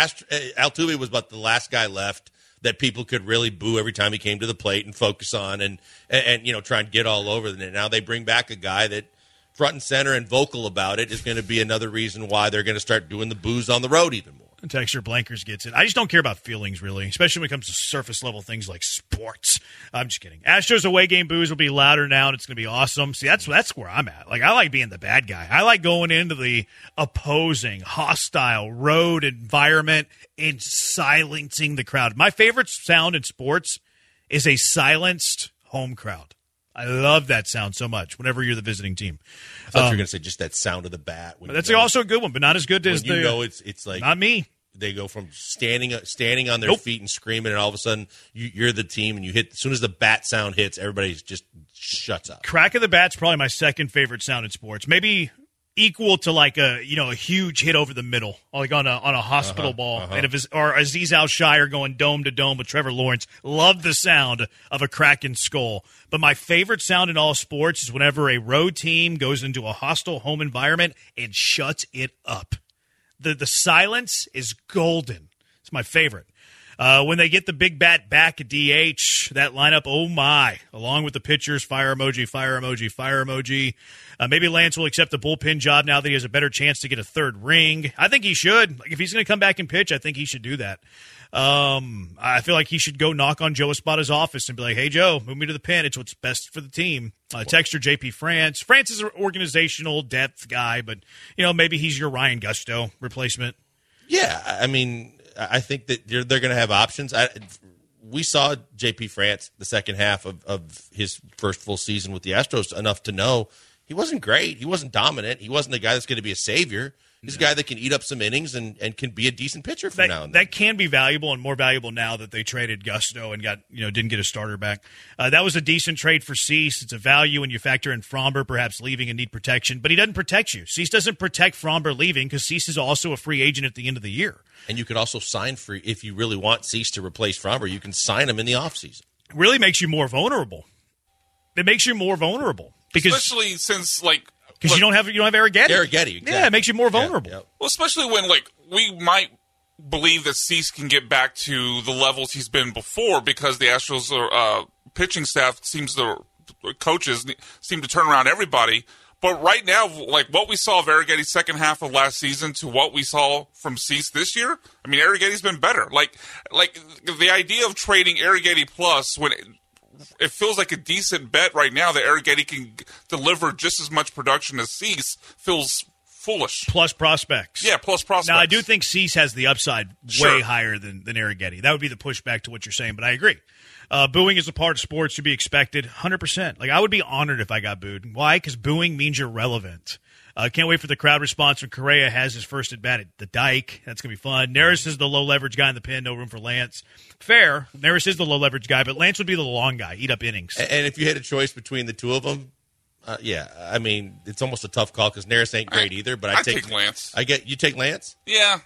Altuve was about the last guy left that people could really boo every time he came to the plate and focus on and try and get all over it. Now they bring back a guy that front and center and vocal about it is going to be another reason why they're going to start doing the boos on the road even more. And Texture Blankers gets it. I just don't care about feelings, really, especially when it comes to surface-level things like sports. I'm just kidding. Astros away game boos will be louder now, and it's going to be awesome. See, that's where I'm at. Like, I like being the bad guy. I like going into the opposing, hostile road environment and silencing the crowd. My favorite sound in sports is a silenced home crowd. I love that sound so much whenever you're the visiting team. I thought you were going to say just that sound of the bat. That's also a good one, but not as good as it's like not me. They go from standing on their feet and screaming, and all of a sudden you're the team, and you hit. As soon as the bat sound hits, everybody just shuts up. Crack of the bat's probably my second favorite sound in sports. Maybe equal to like a huge hit over the middle, like on a hospital ball, and or Aziz Al-Shire going dome to dome with Trevor Lawrence. Love the sound of a cracking skull. But my favorite sound in all sports is whenever a road team goes into a hostile home environment and shuts it up. The silence is golden. It's my favorite. When they get the big bat back at DH, that lineup, oh my, along with the pitchers, fire emoji, fire emoji, fire emoji. Maybe Lance will accept the bullpen job now that he has a better chance to get a third ring. I think he should. Like, if he's going to come back and pitch, I think he should do that. I feel like he should go knock on Joe Espada's office and be like, hey, Joe, move me to the pen. It's what's best for the team. Texter JP France. France is an organizational depth guy, but, maybe he's your Ryan Gusto replacement. Yeah, I mean, I think that they're going to have options. We saw JP France the second half of his first full season with the Astros enough to know he wasn't great. He wasn't dominant. He wasn't a guy that's going to be a savior. He's a guy that can eat up some innings and can be a decent pitcher from now and then. That can be valuable and more valuable now that they traded Gusto and didn't get a starter back. That was a decent trade for Cease. It's a value when you factor in Fromber perhaps leaving and need protection, but he doesn't protect you. Cease doesn't protect Fromber leaving because Cease is also a free agent at the end of the year. And you could also sign for, if you really want Cease to replace Fromber, you can sign him in the offseason. It really makes you more vulnerable. It makes you more vulnerable. Especially since, because you don't have Arrighetti. Exactly. Yeah, it makes you more vulnerable. Yeah. Well, especially when we might believe that Cease can get back to the levels he's been before because the Astros pitching staff coaches seem to turn around everybody. But right now, what we saw of Arrighetti's second half of last season to what we saw from Cease this year, I mean, Arrighetti's been better. Like the idea of trading Arrighetti plus when it feels like a decent bet right now that Arrighetti can deliver just as much production as Cease feels foolish. Plus prospects. Yeah, plus prospects. Now, I do think Cease has the upside way higher than Arrighetti. That would be the pushback to what you're saying, but I agree. Booing is a part of sports to be expected, 100%. I would be honored if I got booed. Why? Because booing means you're relevant. Can't wait for the crowd response when Correa has his first at-bat at the Dike. That's going to be fun. Neris is the low-leverage guy in the pen. No room for Lance. Fair. Neris is the low-leverage guy, but Lance would be the long guy. Eat up innings. And if you had a choice between the two of them, I mean, it's almost a tough call because Neris ain't great either. But I take Lance. You take Lance? Yeah.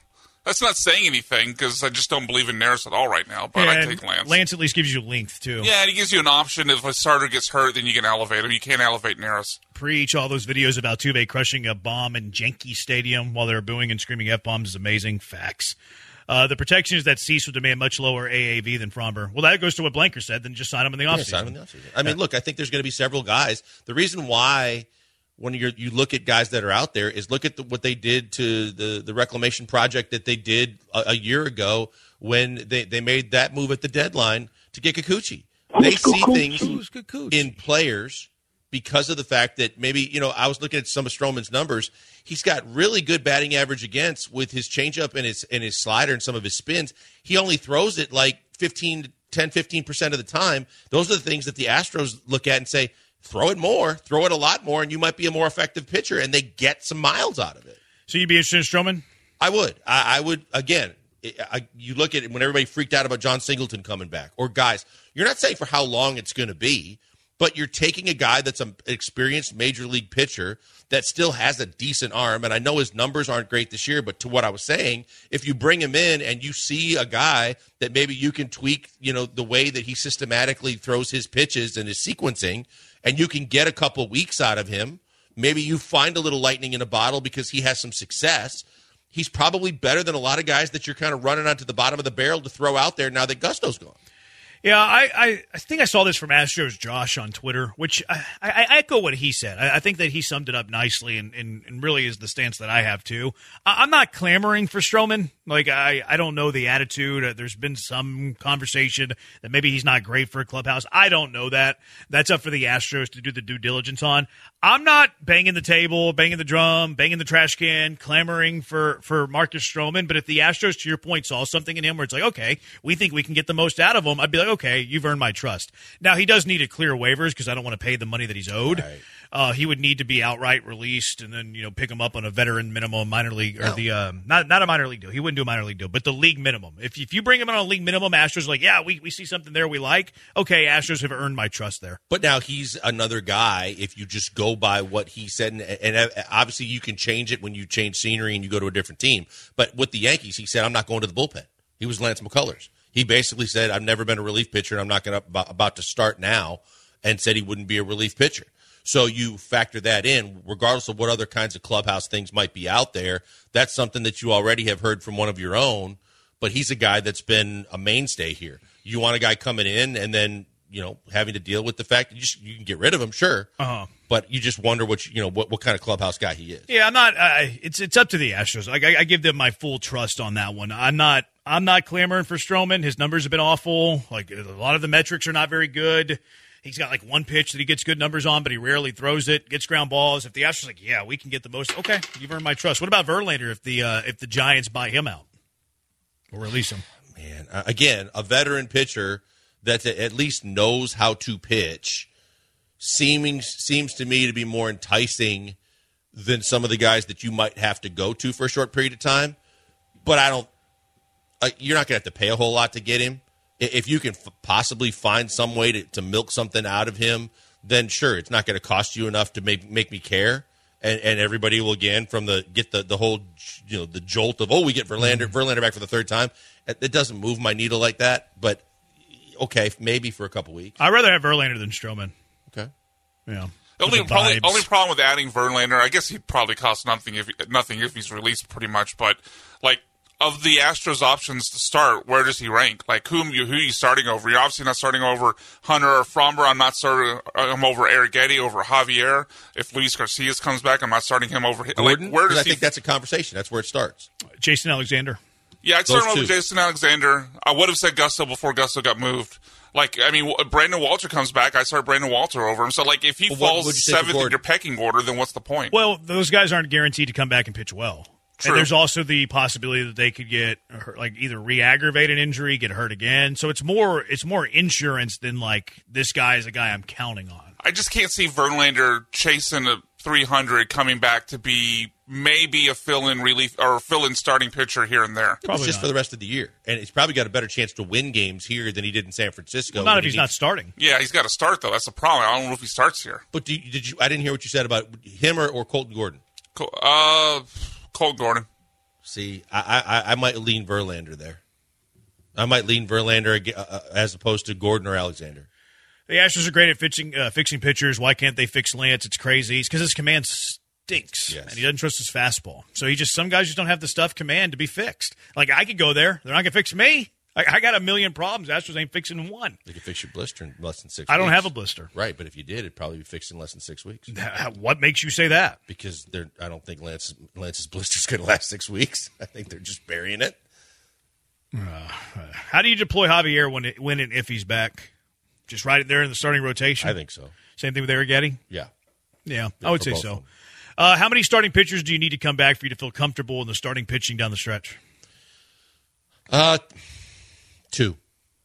That's not saying anything because I just don't believe in Neris at all right now, but I take Lance. Lance at least gives you length, too. Yeah, and he gives you an option. If a starter gets hurt, then you can elevate him. You can't elevate Neris. Preach. All those videos about Tuve crushing a bomb in Yankee Stadium while they're booing and screaming F-bombs is amazing. Facts. The protection is that Cease will demand much lower AAV than Fromber. Well, that goes to what Blanker said, then just sign him in the offseason. I mean, look, I think there's going to be several guys. The reason why when you look at guys that are out there is look at what they did to the reclamation project that they did a year ago when they made that move at the deadline to get Kikuchi. They see things in players because of the fact that maybe, I was looking at some of Stroman's numbers. He's got really good batting average against with his changeup and his slider and some of his spins. He only throws it like 15% of the time. Those are the things that the Astros look at and say, throw it more, throw it a lot more, and you might be a more effective pitcher, and they get some miles out of it. So you'd be interested in Stroman? I would. I would, again, you look at it when everybody freaked out about John Singleton coming back, or guys, you're not saying for how long it's going to be, but you're taking a guy that's an experienced major league pitcher that still has a decent arm, and I know his numbers aren't great this year, but to what I was saying, if you bring him in and you see a guy that maybe you can tweak, the way that he systematically throws his pitches and his sequencing, and you can get a couple weeks out of him, maybe you find a little lightning in a bottle because he has some success. He's probably better than a lot of guys that you're kind of running onto the bottom of the barrel to throw out there now that Gusto's gone. Yeah, I think I saw this from Astros Josh on Twitter, which I echo what he said. I think that he summed it up nicely and really is the stance that I have too. I'm not clamoring for Stroman. Like, I don't know the attitude. There's been some conversation that maybe he's not great for a clubhouse. I don't know that. That's up for the Astros to do the due diligence on. I'm not banging the table, banging the drum, banging the trash can, clamoring for Marcus Stroman. But if the Astros, to your point, saw something in him where it's like, okay, we think we can get the most out of him, I'd be like, okay, you've earned my trust. Now, he does need to clear waivers because I don't want to pay the money that he's owed. Right. He would need to be outright released and then, pick him up on a veteran minimum minor league or not a minor league deal. He wouldn't do a minor league deal, but the league minimum. If you bring him on a league minimum, Astros are like, yeah, we see something there we like. Okay, Astros have earned my trust there. But now he's another guy, if you just go by what he said, and obviously you can change it when you change scenery and you go to a different team. But with the Yankees, he said, I'm not going to the bullpen. He was Lance McCullers. He basically said, I've never been a relief pitcher, and I'm not about to start now, and said he wouldn't be a relief pitcher. So you factor that in, regardless of what other kinds of clubhouse things might be out there. That's something that you already have heard from one of your own, but he's a guy that's been a mainstay here. You want a guy coming in and then, having to deal with the fact that you can get rid of him, sure, but you just wonder what kind of clubhouse guy he is. Yeah, I'm not. It's up to the Astros. Like I give them my full trust on that one. I'm not clamoring for Stroman. His numbers have been awful. Like a lot of the metrics are not very good. He's got like one pitch that he gets good numbers on, but he rarely throws it, gets ground balls. If the Astros are like, yeah, we can get the most, okay, you've earned my trust. What about Verlander if the Giants buy him out or release him? Man, again, a veteran pitcher that at least knows how to pitch seems to me to be more enticing than some of the guys that you might have to go to for a short period of time. But you're not going to have to pay a whole lot to get him. If you can possibly find some way to milk something out of him, then sure, it's not going to cost you enough to make me care. And everybody will, again, get the whole, the jolt of, we get Verlander back for the third time. It doesn't move my needle like that, but okay, maybe for a couple weeks. I'd rather have Verlander than Stroman. Okay. Yeah. Only problem with adding Verlander, I guess he'd probably cost nothing if he's released pretty much, but like, of the Astros options to start, where does he rank? Like, who are you starting over? You're obviously not starting over Hunter or Fromber. I'm not starting him over Arrighetti, over Javier. If Luis Garcias comes back, I'm not starting him over Gordon. Like, I think that's a conversation. That's where it starts. Jason Alexander. Yeah, I'd start him over Jason Alexander. I would have said Gusto before Gusto got moved. Like, I mean, Brandon Walter comes back, I start Brandon Walter over him. So, like, if he falls seventh in your pecking order, then what's the point? Well, those guys aren't guaranteed to come back and pitch well. True. And there's also the possibility that they could get either re-aggravate an injury, get hurt again. So it's more insurance than like this guy is a guy I'm counting on. I just can't see Verlander chasing a 300 coming back to be maybe a fill-in relief or fill-in starting pitcher here and there. Probably just for the rest of the year, and he's probably got a better chance to win games here than he did in San Francisco. Well, not if he's not starting. Yeah, he's got to start though. That's the problem. I don't know if he starts here. But did you? I didn't hear what you said about him or Colton Gordon. Colton Gordon. See, I might lean Verlander there. I might lean Verlander as opposed to Gordon or Alexander. The Astros are great at fixing pitchers. Why can't they fix Lance? It's crazy. It's because his command stinks, and he doesn't trust his fastball. So some guys just don't have the stuff command to be fixed. Like, I could go there. They're not going to fix me. I got a million problems. Astros ain't fixing one. They could fix your blister in less than 6 weeks. I don't have a blister. Right, but if you did, it'd probably be fixed in less than 6 weeks. What makes you say that? Because I don't think Lance's blister's going to last 6 weeks. I think they're just burying it. How do you deploy Javier when and if he's back? Just right there in the starting rotation? I think so. Same thing with Arrighetti? Yeah. Yeah, I would say so. How many starting pitchers do you need to come back for you to feel comfortable in the starting pitching down the stretch? 2.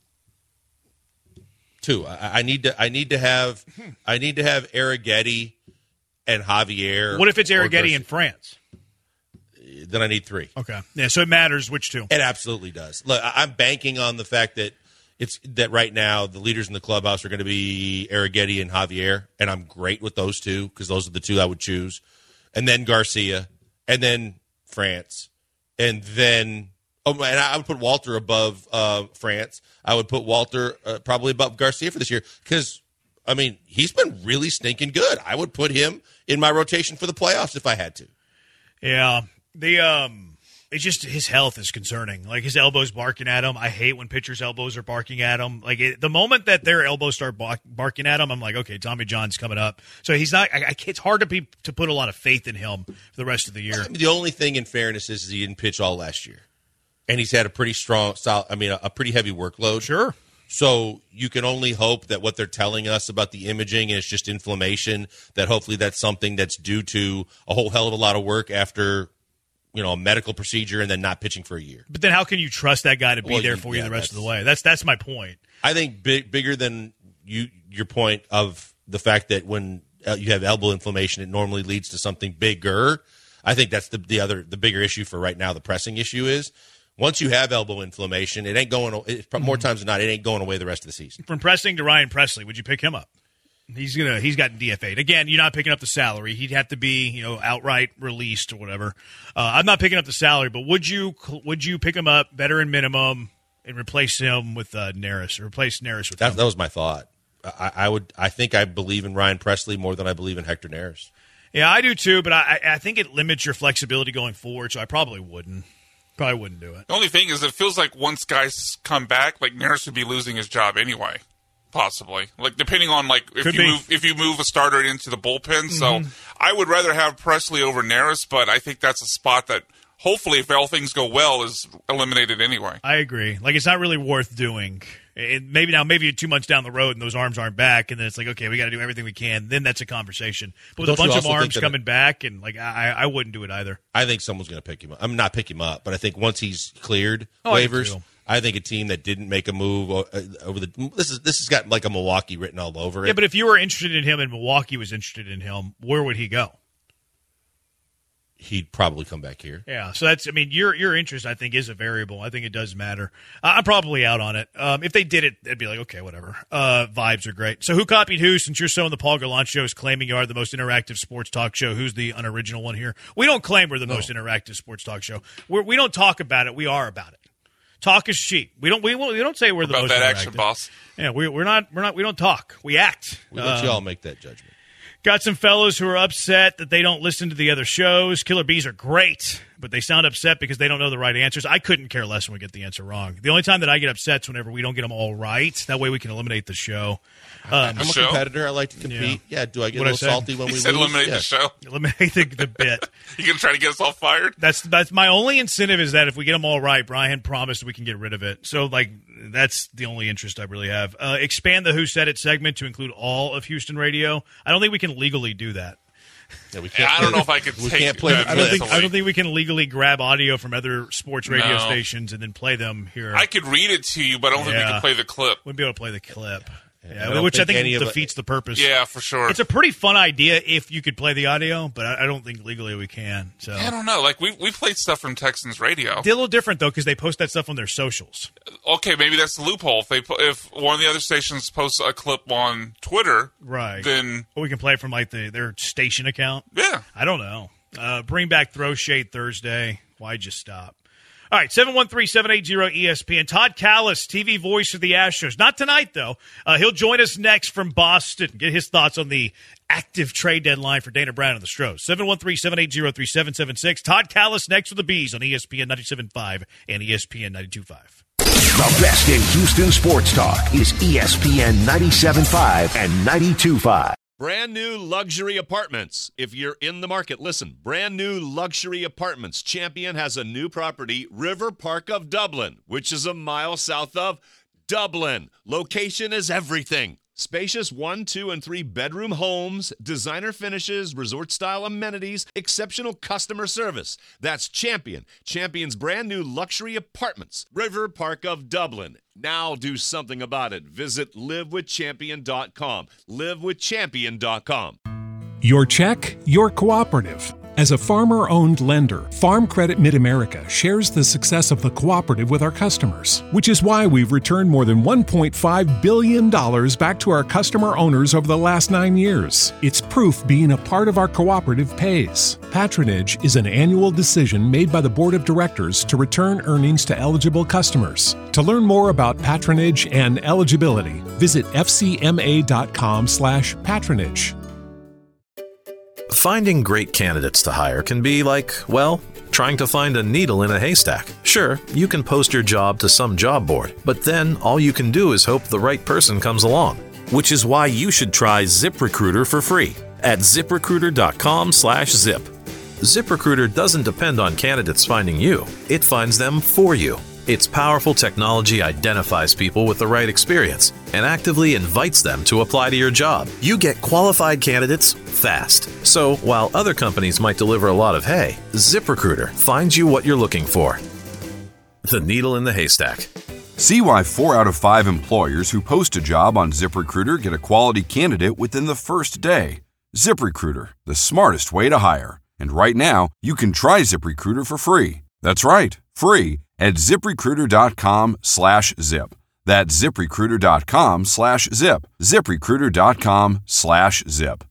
I need to have Arrighetti and Javier. What if it's Arrighetti in France? Then I need 3. Okay. Yeah, so it matters which 2. It absolutely does. Look, I'm banking on the fact that right now the leaders in the clubhouse are going to be Arrighetti and Javier, and I'm great with those 2 because those are the 2 I would choose. And then Garcia, and then France, and then and I would put Walter above France. I would put Walter probably above Garcia for this year because, I mean, he's been really stinking good. I would put him in my rotation for the playoffs if I had to. Yeah. It's just his health is concerning. Like, his elbows barking at him. I hate when pitchers' elbows are barking at him. Like, the moment that their elbows start barking at him, I'm like, okay, Tommy John's coming up. So he's not. It's hard to put a lot of faith in him for the rest of the year. The only thing, in fairness, is he didn't pitch all last year, and he's had a pretty a pretty heavy workload. Sure. So you can only hope that what they're telling us about the imaging and it's just inflammation, that hopefully that's something that's due to a whole hell of a lot of work after, a medical procedure and then not pitching for a year. But then how can you trust that guy to be there for you the rest of the way? That's my point. I think bigger than your point of the fact that when you have elbow inflammation, it normally leads to something bigger. I think that's the bigger issue for right now. The pressing issue is, once you have elbow inflammation, it ain't going. More times than not, it ain't going away the rest of the season. From Pressing to Ryan Presley, would you pick him up? He's gotten DFA'd. Again, you're not picking up the salary. He'd have to be, outright released or whatever. I'm not picking up the salary, but would you pick him up, veteran minimum, and replace him with Neris, or replace Neris with him? That was my thought. I would. I think I believe in Ryan Presley more than I believe in Hector Neris. Yeah, I do too, but I think it limits your flexibility going forward, so I probably wouldn't. Probably wouldn't do it. The only thing is, it feels like once guys come back, like, Neris would be losing his job anyway. Possibly, like, depending on, like, if you move a starter into the bullpen. So I would rather have Presley over Neris, but I think that's a spot that hopefully, if all things go well, is eliminated anyway. I agree. Like, it's not really worth doing. Maybe 2 months down the road and those arms aren't back, and then it's like, okay, we got to do everything we can. Then that's a conversation. But with a bunch of arms coming back, and like, I wouldn't do it either. I think someone's going to pick him up. I'm not pick him up, but I think once he's cleared waivers, I think a team that didn't make a move over this has got like a Milwaukee written all over it. Yeah, but if you were interested in him and Milwaukee was interested in him, where would he go? He'd probably come back here. Yeah, so your interest, I think, is a variable. I think it does matter. I'm probably out on it. If they did it, it'd be like, okay, whatever. Vibes are great. So who copied who? Since you're so in the Paul Gallant show is claiming you are the most interactive sports talk show, who's the unoriginal one here? We don't claim we're the most interactive sports talk show. We don't talk about it. We are about it. Talk is cheap. We don't say we're the most that interactive. action, boss. Yeah, we don't talk. We act. We let you all make that judgment. Got some fellows who are upset that they don't listen to the other shows. Killer Bees are great, but they sound upset because they don't know the right answers. I couldn't care less when we get the answer wrong. The only time that I get upset is whenever we don't get them all right. That way we can eliminate the show. I'm a competitor. I like to compete. Yeah, do I get a little salty when we lose? Eliminate the show. Eliminate the bit. You going to try to get us all fired? That's my only incentive, is that if we get them all right, Brian promised we can get rid of it. So, like, that's the only interest I really have. Expand the Who Said It segment to include all of Houston radio. I don't think we can legally do that. Yeah, we can't. I don't know if I could. I don't think we can legally grab audio from other sports radio stations and then play them here. I could read it to you, but I don't think we can play the clip. Wouldn't be able to play the clip. Which I think defeats the purpose. Yeah, for sure. It's a pretty fun idea if you could play the audio, but I don't think legally we can. So I don't know. Like, we played stuff from Texans radio. It's a little different though, because they post that stuff on their socials. Okay, maybe that's the loophole. If one of the other stations posts a clip on Twitter, right? Then we can play from like their station account. Yeah, I don't know. Bring back Throw Shade Thursday. Why'd you stop? All right, 713-780-ESPN. Todd Callis, TV voice of the Astros. Not tonight, though. He'll join us next from Boston. Get his thoughts on the active trade deadline for Dana Brown and the Stros. 713-780-3776. Todd Callis next with the Bees on ESPN 97.5 and ESPN 92.5. The best in Houston sports talk is ESPN 97.5 and 92.5. Brand new luxury apartments. If you're in the market, listen. Brand new luxury apartments. Champion has a new property, River Park of Dublin, which is a mile south of Dublin. Location is everything. Spacious 1, 2, and 3 bedroom homes, designer finishes, resort-style amenities, exceptional customer service. That's Champion. Champion's brand new luxury apartments, River Park of Dublin. Now do something about it. Visit livewithchampion.com. livewithchampion.com. Your check, your cooperative. As a farmer-owned lender, Farm Credit Mid-America shares the success of the cooperative with our customers, which is why we've returned more than $1.5 billion back to our customer owners over the last 9 years. It's proof being a part of our cooperative pays. Patronage is an annual decision made by the Board of Directors to return earnings to eligible customers. To learn more about patronage and eligibility, visit fcma.com/patronage. Finding great candidates to hire can be like, well, trying to find a needle in a haystack. Sure, you can post your job to some job board, but then all you can do is hope the right person comes along. Which is why you should try ZipRecruiter for free at ZipRecruiter.com/zip. ZipRecruiter doesn't depend on candidates finding you. It finds them for you. Its powerful technology identifies people with the right experience and actively invites them to apply to your job. You get qualified candidates fast. So while other companies might deliver a lot of hay, ZipRecruiter finds you what you're looking for. The needle in the haystack. See why 4 out of 5 employers who post a job on ZipRecruiter get a quality candidate within the first day. ZipRecruiter, the smartest way to hire. And right now, you can try ZipRecruiter for free. That's right, free at ZipRecruiter.com/zip. That's ZipRecruiter.com/zip. ZipRecruiter.com/zip.